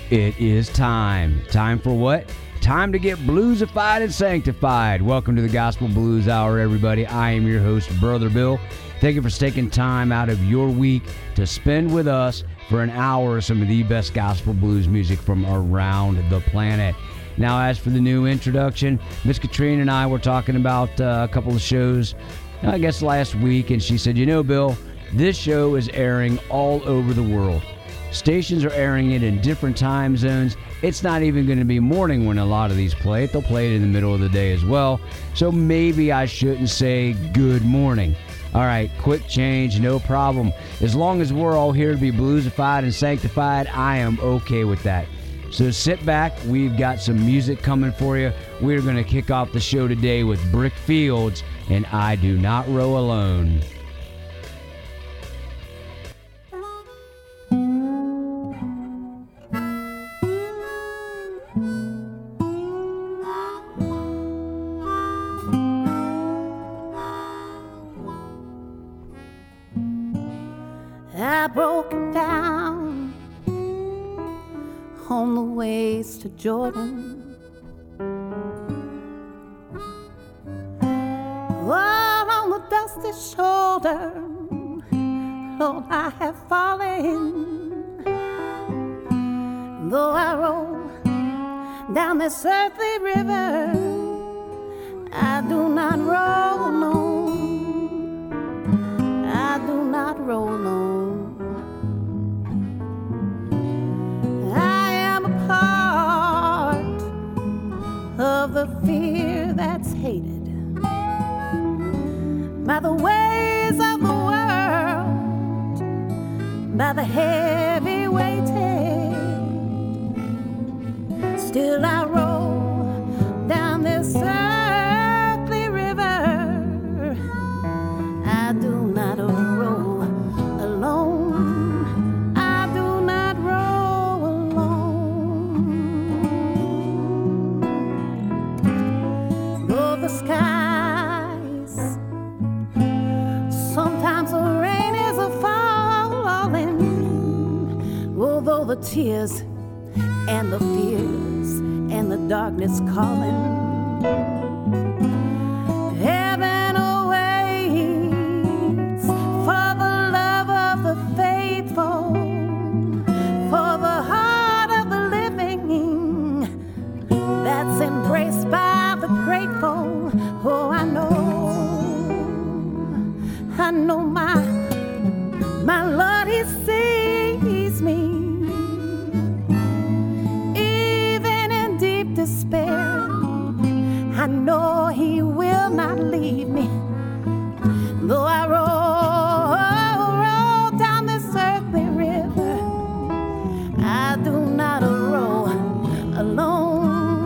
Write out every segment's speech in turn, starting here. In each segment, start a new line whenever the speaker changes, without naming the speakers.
It is time. Time for what? Time to get bluesified and sanctified. Welcome to the Gospel Blues Hour, everybody. I am your host, Brother Bill. Thank you for taking time out of your week to spend with us for an hour of some of the best gospel blues music from around the planet. Now, as for the new introduction, Miss Katrina and I were talking about a couple of shows, I guess last week, and she said, you know, Bill, this show is airing all over the world. Stations are airing it in different time zones. It's not even going to be morning when a lot of these play it. They'll play it in the middle of the day as well. So maybe I shouldn't say good morning. All right, quick change, no problem. As long as we're all here to be bluesified and sanctified, I am okay with that. So sit back. We've got some music coming for you. We're going to kick off the show today with Brick Fields and I Do Not Row Alone.
I broke down on the ways to Jordan. All on the dusty shoulder, Lord, I have fallen. Though I roll down this earthly river, I do not roll alone. I do not roll alone. Of the fear that's hated by the ways of the world, by the heavy weighted. Still I roll down this earthly river. I do not roll alone. I do not roll alone. The skies, sometimes the rain is a falling, although the tears and the fears and the darkness calling. Heaven awaits for the love of the faithful, for the heart of the living that's embraced by the grateful. Oh, I know my Lord, He sees me. Even in deep despair, I know He will not leave me. Though I roll down this earthly river, I do not roll alone.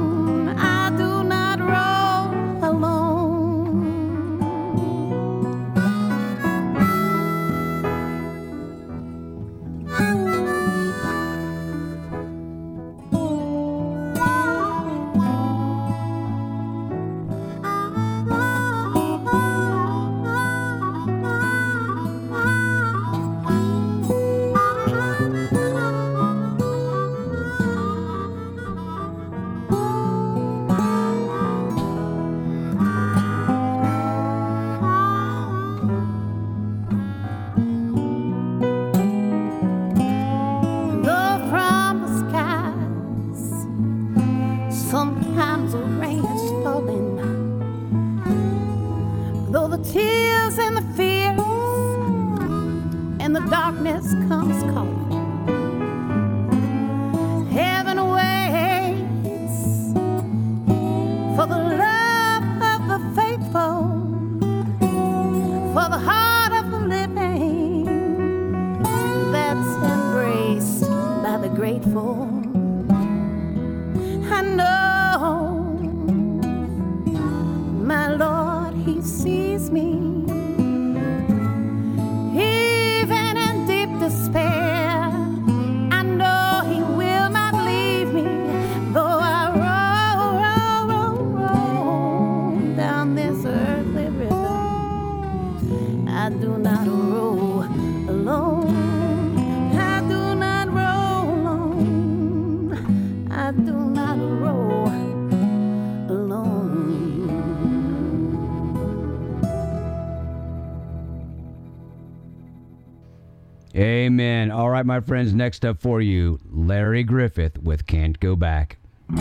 I do not roll alone. I do not roll alone.
Amen. All right, my friends, next up for you, Larry Griffith with Can't Go Back.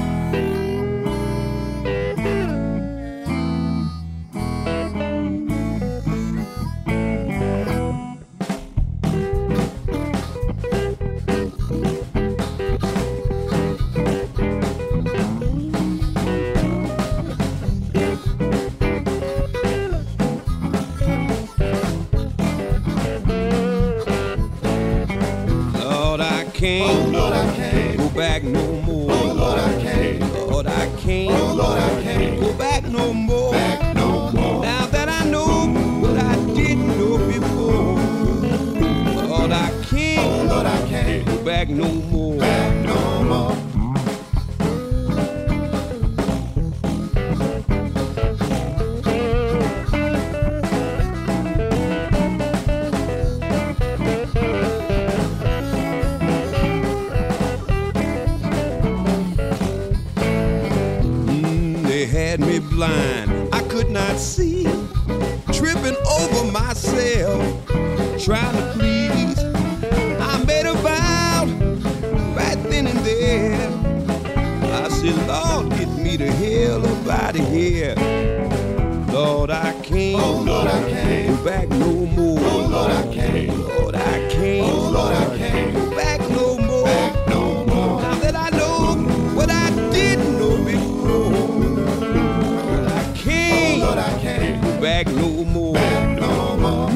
Can't, oh Lord, I can't go back no more. Oh Lord, I can't. Lord, I can't. Oh Lord, I can't go back no more. Back no more. Now that I know what I didn't know before. Lord, I can't. Oh Lord, I can't go back no more. Back no more. Had me blind, I could not see, tripping over myself, trying to please. I made a vow right then and there. I said, Lord, get me the hell up out of here. Lord, I can't, oh Lord, I can't go back no more. Oh Lord, I can't, Lord, I can't, oh Lord, I can't go back no more. Back no more. Now that I know what I didn't know before. Lord, I can't go back no more. Back no more.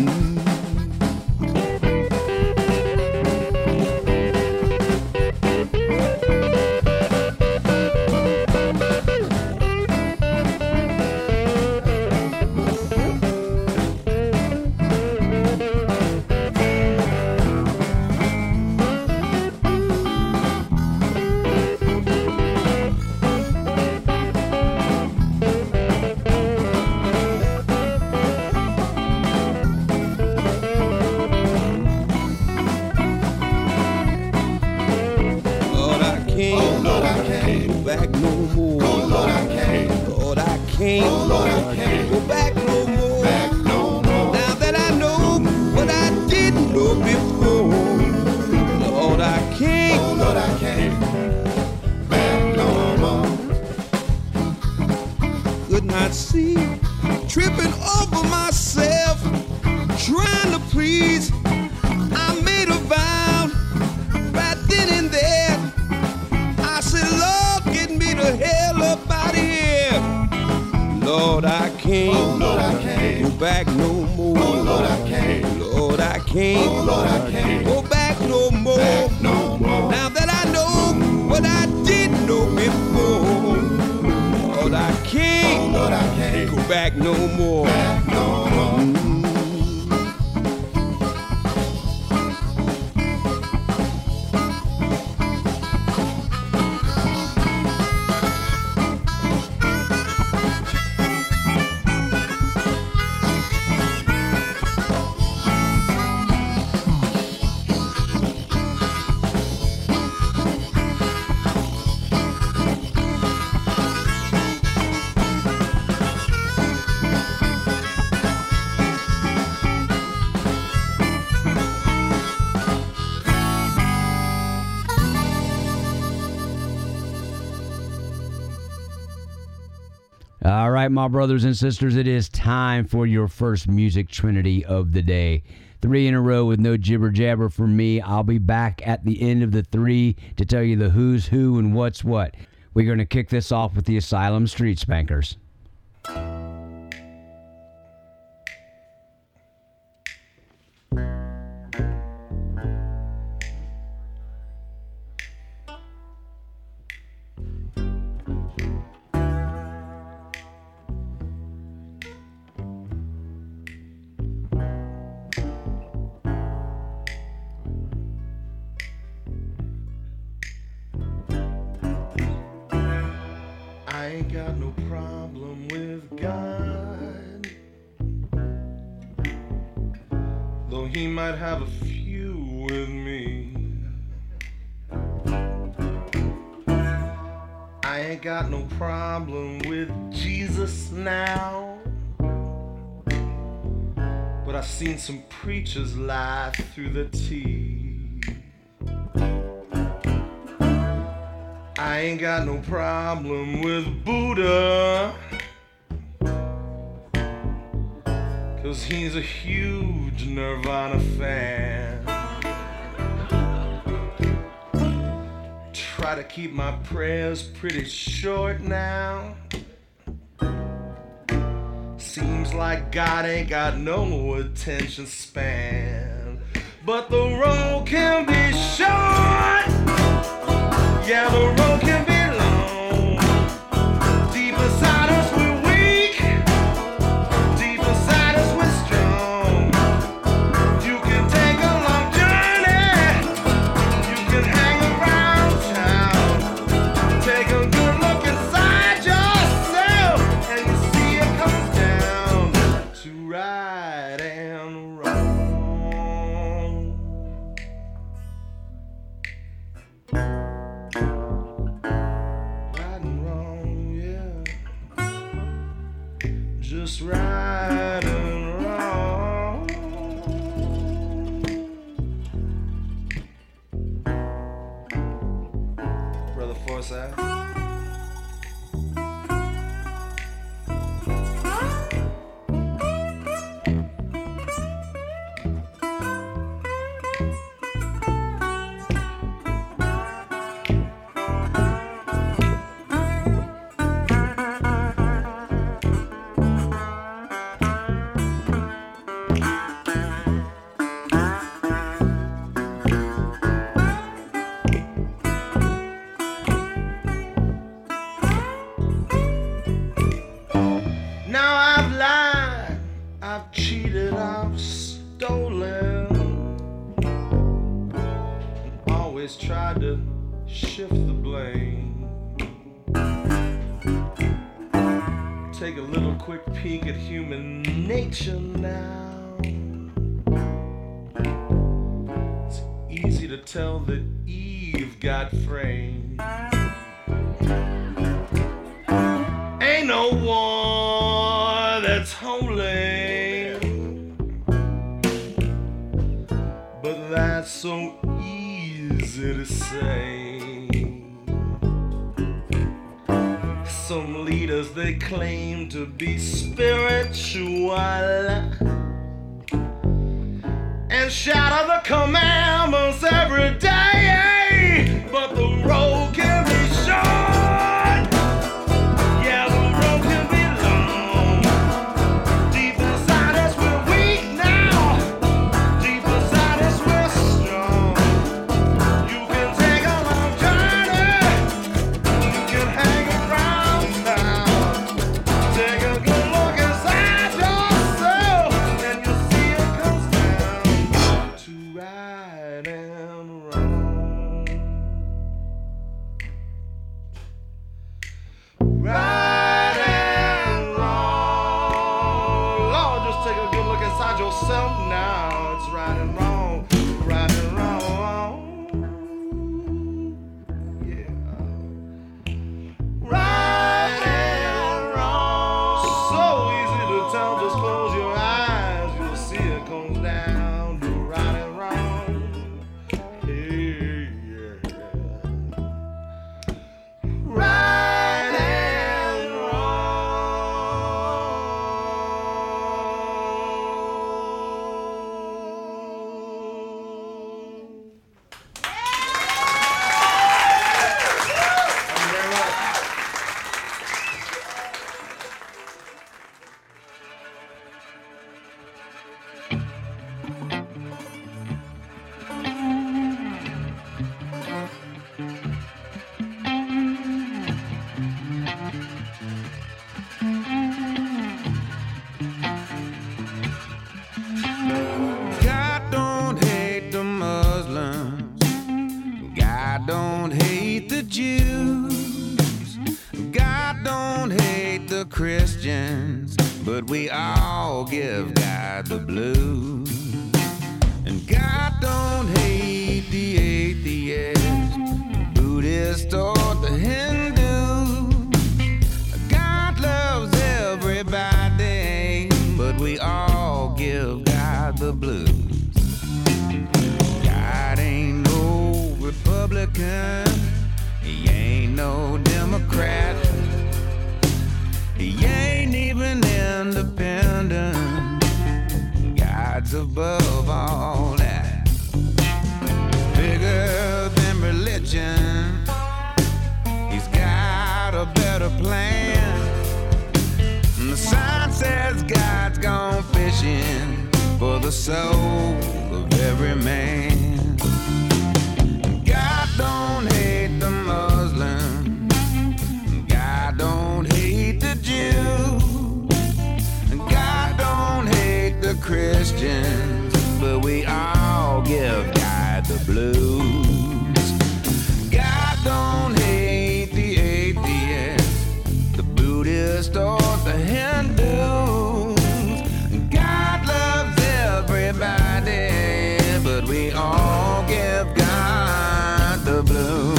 Back no more. Oh Lord, I can't. Lord, I can't. Oh Lord, I can't go back no more. Back no more. Now that I know what I didn't know before. Lord, I can't. Oh Lord, I can't. Back no more. Could not see, tripping over myself, trying to please. I made a vow right then and there. I said, Lord, get me the hell up out of here. Lord, I can't. Oh Lord, I can't go back no more. Oh Lord, I can't. Lord, I can't. Oh Lord, I can't go back no more. Back no more. Now that I know what I didn't know before. Lord, I can't. Oh Lord, I can't go back no more. Back no more.
All right, my brothers and sisters, it is time for your first music trinity of the day. 3 in a row with no jibber jabber from me. I'll be back at the end of the 3 to tell you the who's who and what's what. We're going to kick this off with the Asylum Street Spankers.
I ain't got no problem with God, though he might have a few with me. I ain't got no problem with Jesus now, but but I've seen some preachers lie through the teeth. I ain't got no problem with Buddha, 'cause he's a huge Nirvana fan. Try to keep my prayers pretty short now. Seems like God ain't got no attention span. But the road can be short. Yeah, the road can be long. Deep inside us we're weak. Deep inside us we're strong. You can take a long journey. You can hang around town. Take a good look inside yourself, and you see it comes down to right and wrong. Right and wrong, yeah. Just right and wrong. Brother Forsyth. Now I've lied, I've cheated, I've stolen, and always tried to shift the blame. Take a little quick peek at human nature now. It's easy to tell that Eve got framed. Ain't no war that's holy, but that's so easy to say. Some leaders, they claim to be spiritual and shatter the commandments every day, but the road can be short. Yeah, the road can be long. Deep inside us we're weak now. Deep inside us we're strong. You can take a long journey. You can hang around town. Take a good look inside yourself, and you'll see it comes down to right and wrong. Right and wrong. Lord, just take a good look inside yourself now. It's right and wrong. Right and wrong. Yeah. Right and wrong. So easy to tell, just close your eyes. You'll see it comes down to right and wrong. Yeah. Right and wrong. Thank you very much.
God don't hate the Muslims. God don't hate the Jews. God don't hate the Christians. But we all give God the blues. And God don't hate the atheist, Buddhist, or the Hindu. God loves everybody, but we all give God the blues. God ain't no Republican, he ain't no Democrat, he ain't even independent. God's above all that, bigger than religion. He's got a better plan. And the sign says God's gone fishing for the soul of every man. God don't hate the Muslim, God don't hate the Jew, God don't hate the Christians, but we all give God the blues. God don't hate the atheist, the Buddhist, or the Hindu. God loves everybody, but we all give God the blues.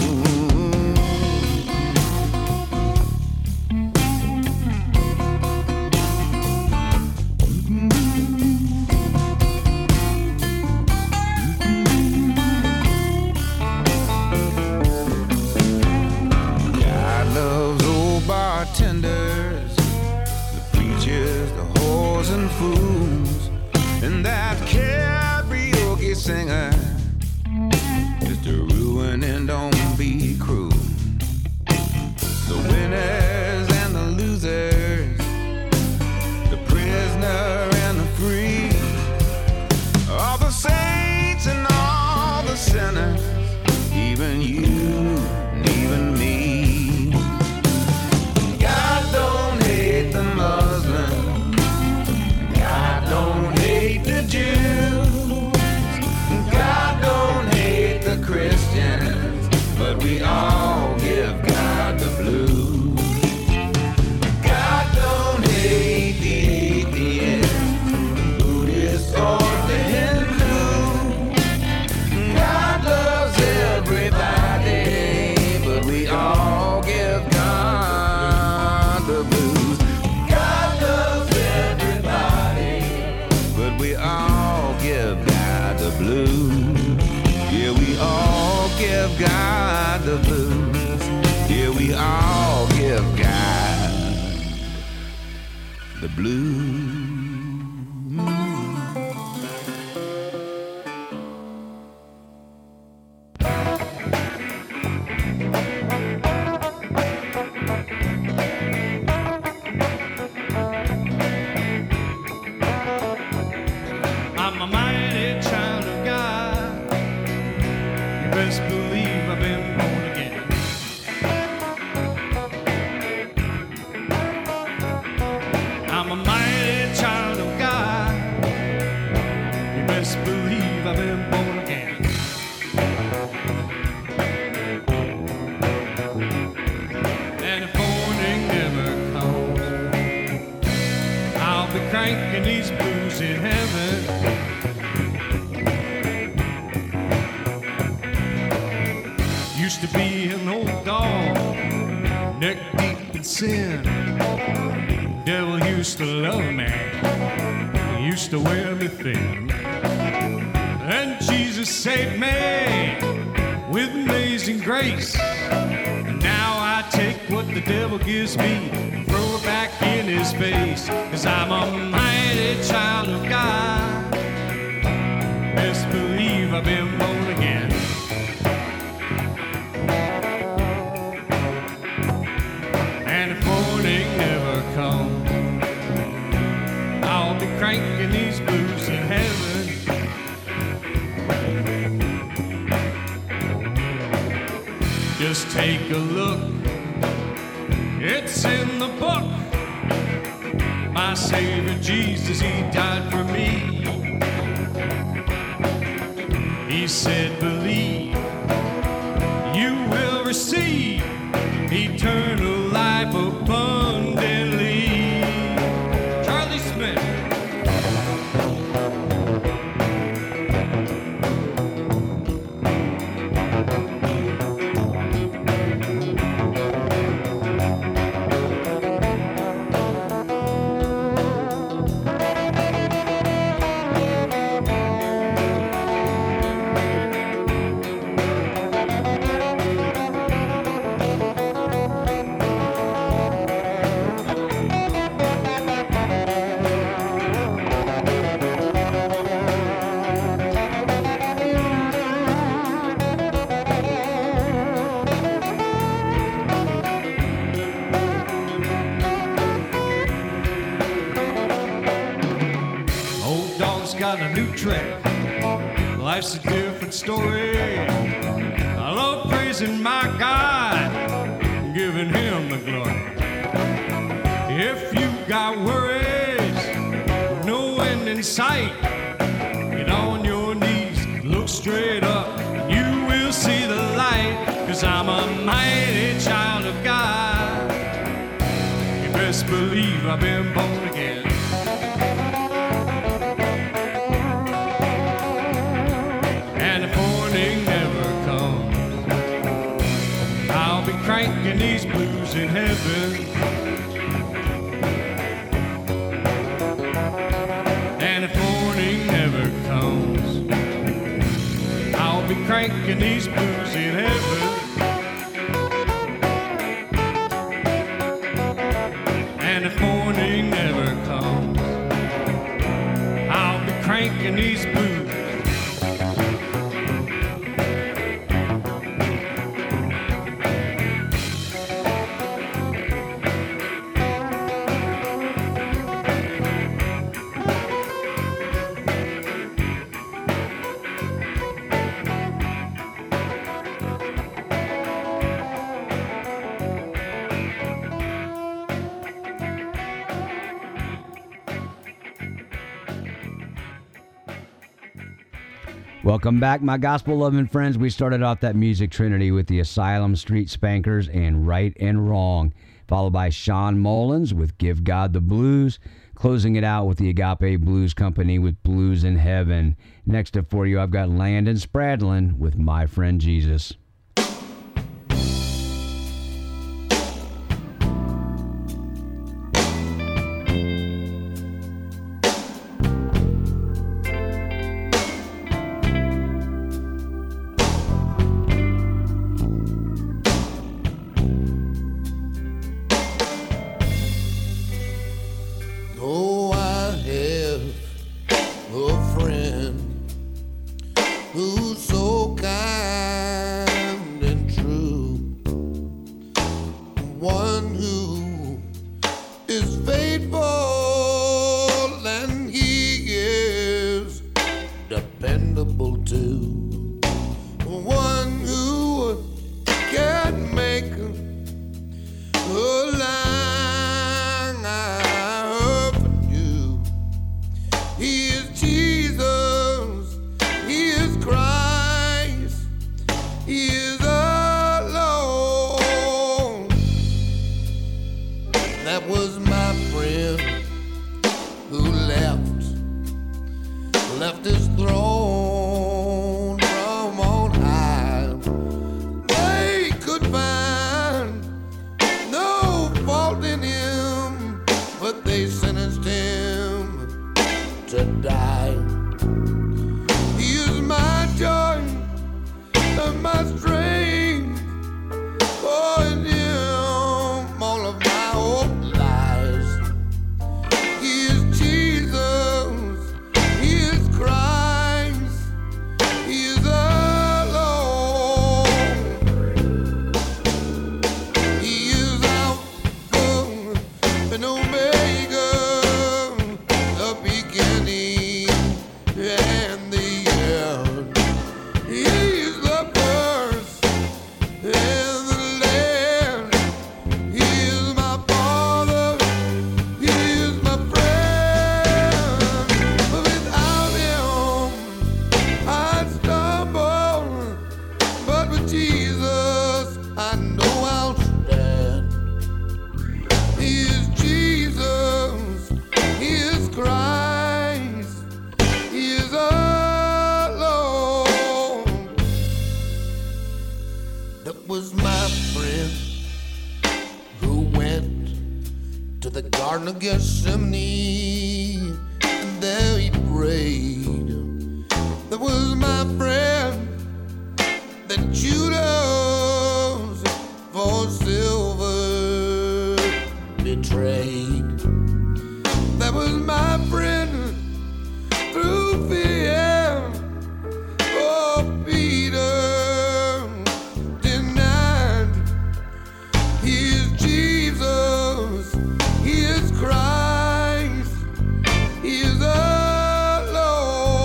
God loves old bartenders, the preachers, the whores and fools, and that karaoke singer, just a ruin and don't be cruel. The winners and the losers, the prisoner and the free, all the saints and all the sinners, even you and even me. God don't hate the Muslim, God don't hate the Jews, God don't hate the Christians, but we all give God the blues. God don't hate the atheist, the Buddhist, or the Hindu. God loves everybody, but we all give God the blues. God loves everybody, but we all give God the blues. Yeah, we all give God the blues. Yeah, we all give God the blues.
I'm a mighty child of God. You best believe I've been born again. I'm a mighty child of God. You best believe I've been born again. And if morning never comes, I'll be cranking these blues in heaven. Used to be an old dog, neck deep in sin. Devil used to love me, he used to wear me thin. And Jesus saved me with amazing grace. And now I take what the devil gives me and throw it back in his face. 'Cause I'm a mighty child of God. Best believe I've been born again. And if morning never comes, I'll be cranking these blues in heaven. Just take a look, it's in the book. My Savior Jesus, he died for me. He said, believe, you will receive eternal life abundantly. Charlie Smith. a new track. Life's a different story. I love praising my God, giving him the glory. If you got worries, no end in sight, get on your knees, look straight up, and you will see the light. 'Cause I'm a mighty child of God. You best believe I've been born again. And if morning never comes, I'll be cranking these blues in heaven. And if morning never comes, I'll be cranking these blues in heaven. And if morning never comes, I'll be cranking these blues.
Welcome back, my gospel-loving friends. We started off that music trinity with the Asylum Street Spankers and Right and Wrong, followed by Sean Mullins with Give God the Blues, closing it out with the Agape Blues Company with Blues in Heaven. Next up for you, I've got Landon Spradlin with My Friend Jesus.
Oh, I have a friend who's so kind and true. One who is faithful and he is dependable too. One who can make a line. He is Jesus, He is Christ, He is alone. That was my friend who left his throne from on high. They could find no fault in him, but they sentenced him to die. He is my joy and my strength. For in him all of my hope lies. He is Jesus, He is Christ, He is alone. He is Alpha and Omega, the beginning and the end. He's the first and the last. He is my Father, He is my friend. But without Him, I'd stumble. But with Jesus, I know I'll stand. He is Jesus, He is Christ, He is alone. That was my friend who went to the Garden of Gethsemane, and there he prayed. That was my friend that Judas for silver betrayed. That was my friend through fear. Oh, Peter denied. He is Jesus, He is Christ, He is alone.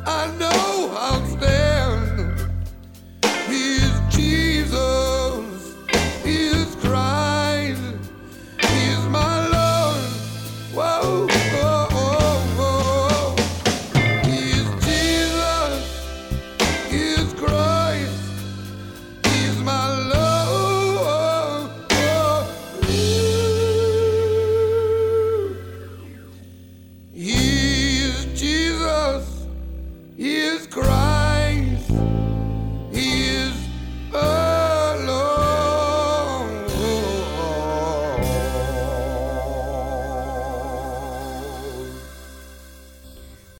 I